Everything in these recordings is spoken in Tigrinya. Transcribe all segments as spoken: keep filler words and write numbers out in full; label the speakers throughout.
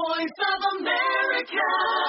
Speaker 1: voice of America.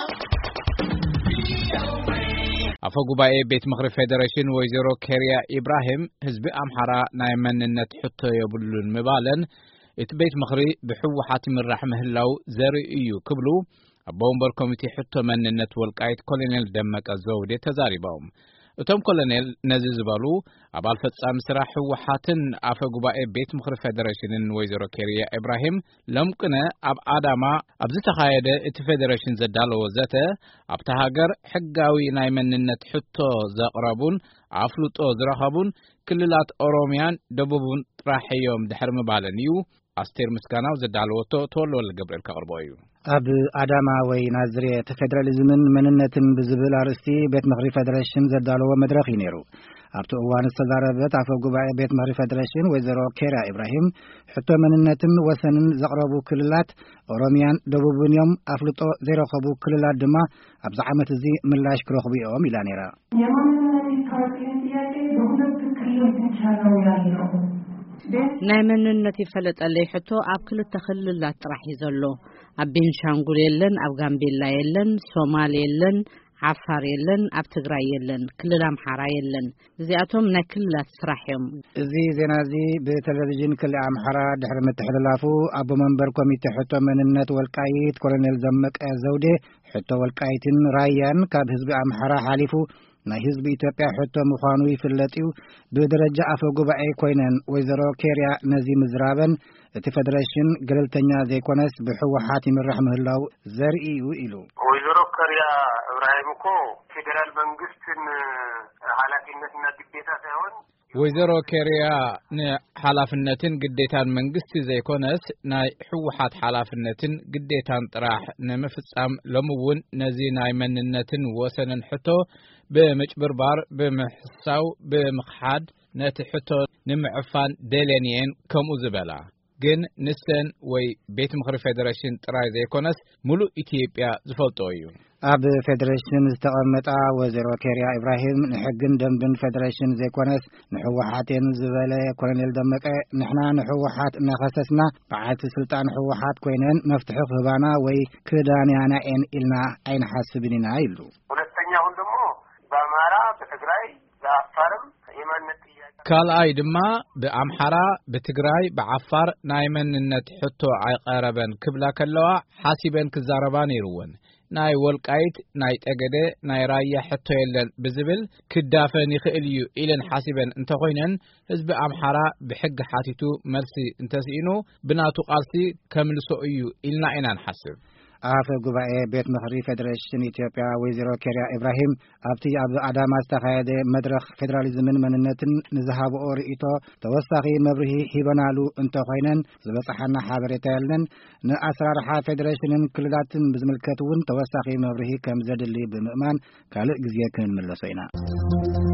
Speaker 1: አፈ ጉባኤ ቤት ምክሪ ፌደሬሽን ወይዘሮ ኬሪያ ኢብራሂም ህዝቢ አምሐራ ናይ መንነት ሕቶ የብሉን ምባለን እቲ ቤት ምክሪ ብሕወሓት ምራሕ ምህላው ዘርኢ እዩ ክብሉ አቦምበር ኮሚቴ ሕቶ መንነት ወልቃይት ኮሎኔል ደመቀ ዘውዴ ተዛሪባው እቶም ኮሎኔል ነዚ ዝባሉ አባል ፈጻሚ ስራሕ ሕወሓትን አፈ ጉባኤ ቤት ምክሪ ፌደሬሽንን ወይዘሮ ኬሪያ ኢብራሂም ለምቅነ አብ አዳማ አብዚ ተኻየደ እቲ ፌደሬሽን ዘዳለወ ዘተ አብታ ሀገር ሕጋዊ ናይ መንነት ሕቶ ዘቅረቡን አፍሉጦ ዝረኸቡን ክልላት ኦሮሚያን ደቡብን ጥራሕዮም ድሕር ምባለን እዩ አስቴር ምስጋናው ዘዳለወቶ ተወልወል ገብርኤል ከቅርበው እዩ
Speaker 2: አብ አዳማ ወይ ናዝሬት ፌደራሊዝምን መንነትን ብዝብል አርስቲ ቤት ምክሪ ፌደሬሽን ዘዳለወ መድረኽ ይነሩ አብቶ እዋን ተዛረበት አፈ ጉባኤ ቤት ምክሪ ፌደሬሽን ወይዘሮ ኬሪያ ኢብራሂም ሕቶ መንነትን ወሰንን ዘቅረቡ ክልላት ኦሮሚያን ደቡብን ዮም አፍልጦ ዘይረኸቡ ክልላት ድማ አብዛ ዓመት እዚ ምላሽ ክረኽቡ እዮም ኢላ ነራ
Speaker 3: ናይ መንነት ይፈለጠለይ ሕቶ አብ ክልተ ክልላት ጥራሕ ይዘሎ አብ ቤንሻንጉል የለን አብ ጋምቤላ የለን ሶማሌ የለን ዓፋር የለን አብ ትግራይ የለን ክልል አምሐራ የለን እዚአቶም ናይ ክልላት ስራሕዮም
Speaker 2: እዚ ዜና እዚ በቴሌቪዥን ክልል አምሐራ ድሕሪ ምትሕልላፉ አቦ መንበር ኮሚቴ ሕቶ መንነት ወልቃይት ኮሎኔል ደመቀ ዘውዴ ሕቶ ወልቃይትን ራያን ካብ ህዝቢ አምሐራ ሓሊፉ ናይ ህዝቢ ኢትዮጵያ ሕቶ ምዃኑ ይፍለጥዩ በደረጃ አፈ ጉባኤ ኮይነን ወይዘሮ ኬሪያ ነዚ ምዝራበን እቲ ፌደሬሽን ገለልተኛ ዘይኮነስ ብሕወሓት ይምራሕ ምህላው ዘርእዩ ኢሉ
Speaker 4: ወይዘሮ ኬሪያ ኢብራሂም እኮ ፌደራል መንግስትን ኃላፊነትና ግዴታ ሳይሆን
Speaker 1: ወይዘሮ ኬሪያ ንኃላፊነትን ግዴታን መንግስት ዘይኮነስ ናይ ሕወሓት ኃላፊነትን ግዴታን ጥራሕ ንምፍጻም ለምውን ነዚ ናይ መንነትን ወሰንን ሕቶ በመጭበርባር በመሕሳው በመኽሓድ ነቲ ሕቶ ንምዕፋን ደለኒየን ከምኡ ዝበላ ግን ንሰን ወይ ቤት ምክሪ ፌደሬሽን ጥራይ ዘይኮነስ ሙሉ ኢትዮጵያ ዝፈልጦ እዩ
Speaker 2: አብ ፌደሬሽን ዝተቀመጣ ወይዘሮ ኬሪያ ኢብራሂም ንሕግን ደንብን ፌደሬሽን ዘይኮነስ ንሕወሓትን ዝበለ ኮሎኔል ደመቀ ንሕና ንሕወሓት እናኸሰስና በዓልቲ ስልጣን ሕወሓት ኮይነን መፍትሒ ክህባና ወይ ክዳንያና ኤን ኢልና አይንሓስብን ኢና ይሉ
Speaker 4: ሁለተኛውን ደግሞ በአማራ በትግራይ በአፋርም የማንነት
Speaker 1: ካልአይ ድማ በአምሐራ በትግራይ በአፋር ናይ መንነት ሕቶ አይቀረበን ክብላ ከለዋ ሓሲበን ክዛረባ ነይሩወን ናይ ወልቃይት ናይ ጠገደ ናይ ራያ ሕቶ የለን ብዝብል ክዳፈን ይኽእል እዩ ኢለን ሓሲበን እንተኮይነን ህዝቢ አምሐራ ብሕግ ሓቲቱ መልሲ እንተስኢኑ ብናቱ ቃልሲ ከምልሶ እዩ ኢልና ኢና ንሓስብ
Speaker 2: አፈ ጉባኤ ቤት ምክሪ ፌደሬሽን ኢትዮጵያ ወይዘሮ ኬሪያ ኢብራሂም አብቲ አብ አዳማ ዝተኻየደ መድረኽ ፌደራሊዝምን መንነትን ንዝሃብኦ ርእይቶ ተወሳኺ መብርሂ ሂበናሉ እንተኮይነን ዝበፅሓና ሓበሬታ የለን ንአስራርሓ ፌደሬሽንን ክልላትን ብዝምልከት እውን ተወሳኺ መብርሂ ከም ዘድሊ ብምእማን ካልእ ግዜ ክንምለሶ ኢና